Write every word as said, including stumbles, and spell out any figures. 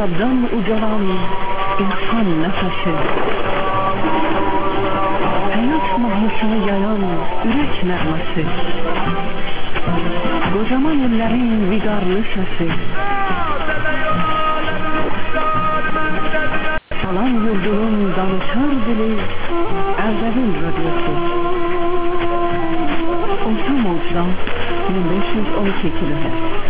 Aşabdan ucalan irfan nefesi, hayat mahnısını yayan ürək nəğməsi, kocaman ellərin vidarlı səsi, salam yurdunun danışar dili, Ərdəbil radyosu. Orta Moz'dan bin beş yüz on iki kilohertz.